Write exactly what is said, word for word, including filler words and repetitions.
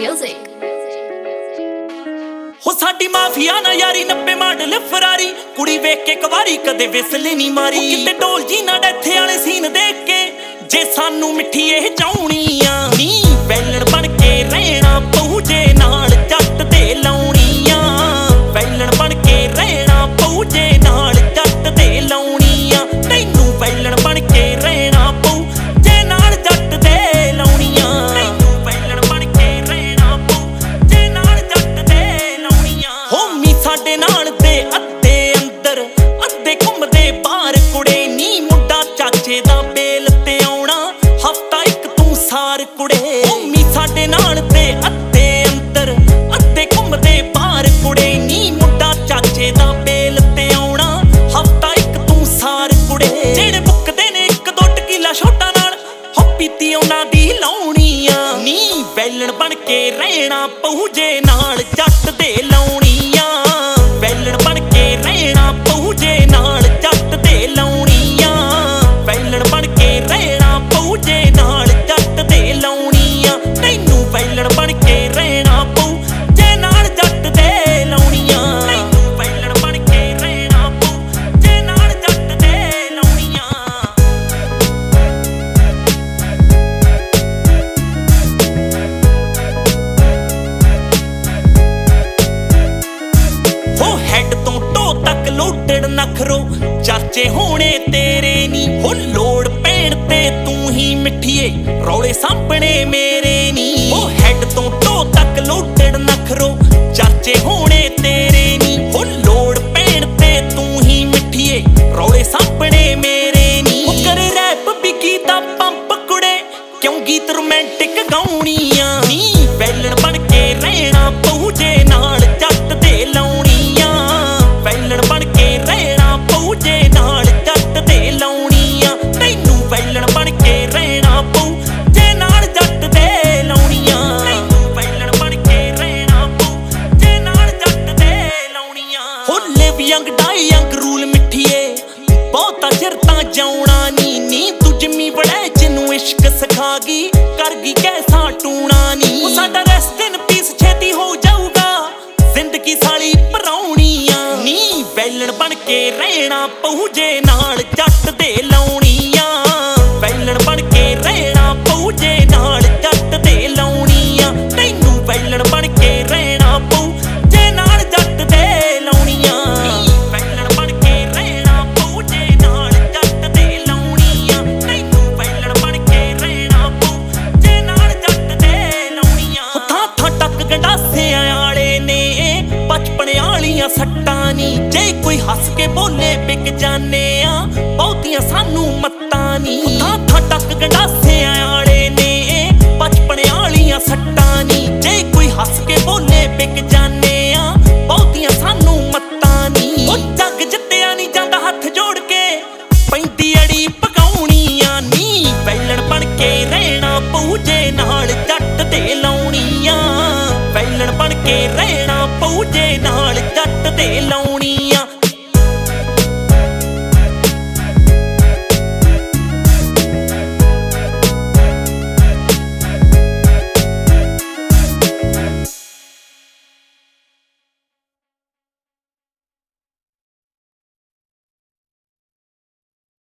music. हो साडी mafia ना यारी नब्बे मॉडल फरारी कुड़ी वेख के कवारी कदे विसले नहीं मारी किते ढोल जी ना डेथे वाले सीन देख के जे सानू मिठी एह चाउणियां नी वैलण बन के रहना पऊ जे नाल जट दे लाउणियां वैलण बन के रहना पऊ जे नाल जट दे लाउणियां तैनू वैलण बन के रहना पऊ जे नाल जट दे लाउणियां तैनू वैलण बन के रहना पऊ जे नाल जट दे लाउणियां होमी साडे नाल दे अद्धे अंदर अद्धे घुमदे बाहर कुड़े नी मुंडा चाचे दा बेल ते आउणा हफ्ता इक तू सार कुड़े होमी साडे नाल दे अद्धे अंदर अद्धे घुमदे बाहर कुड़े नी मुंडा चाचे दा बेल ते आउणा हफ्ता इक तू सार कुड़े जेड़े मुकदे ने इक दो टकीला छोटा नाल हो पीती उन्हां दी लाउणियां नी वैलण बन के रहना पऊ जे नाल जट दे लाउणियां वैलण बन के रहना पऊ जे नाल जट दे लाउणियां वैलण बन के रहना पऊ जे नाल जट दे लाउणियां तैनू वैलण बन के रहना पऊ जे नाल जट दे लाउणियां तैनू वैलण बन के रहना पऊ जे नाल जट दे लाउणियां हो हैड तो टो तक लोटड़ नखरो चाचे होने तेरे नी हो लोड़ पैण ते तू ही मिठिए रौले सामने मेरे नी हो हैड तो टो तक लोटड़ नखरो चाचे होने तेरे नी हो लोड़ पैण ते तू ही मिठिए रौले सामने मेरे नी हो करे रैप भी गीता पंप कुड़े क्यों गीत रोमांटिक गाउणियां नी वैलण बन के रहना पऊ जे नाल जट दे लाउणियां वैलण बन के रहना पऊ जे नाल जट दे लाउणियां तैनू वैलण बन के रहना पऊ जे नाल जट दे लाउणियां तैनू वैलण बन के रहना पऊ जे नाल जट दे लाउणियां हो live young die young rule मिठिए बहुता चिर तां जाउणा नी नी तू जिम्मी वड़े जिन्नू इश्क सिखा गई कर गई कैसा टूणा नी ओ साडा रेस्ट इन पीस छेती हो जाऊगा जिंदगी साली भराउणियां नी वैलण बन के रहना पऊ जे नाल जट दे लाउणियां वैलण बन के रहना पऊ जे नाल जट दे लाउणियां तैनू वैलण बन के रहना पऊ जे नाल जट दे लाउणियां वैलण बन के रहना पऊ जे नाल जट दे लाउणियां तैनू वैलण बन के रहना पऊ जे नाल जट दे लाउणियां थां थां टक गंडासे आले ने बचपने वालियां सट्टां नी जे कोई हस के बोले बिक जाने आ बहुतियां सानू मत्तां नी थां थां टक गंडासे आले ने बचपने वालियां सट्टां नी जे कोई हस के बोले बिक जाने आ बहुतियां सानू मत्तां नी ओ जग जित्तिया नी जांदा हत्थ जोड़ के पैंदी अड़ी पकाउणियां नी वैलण बन के रहना पऊ जे नाल जट दे लाउणियां वैलण बन के रहना पऊ जे नाल जट दे लाउणियां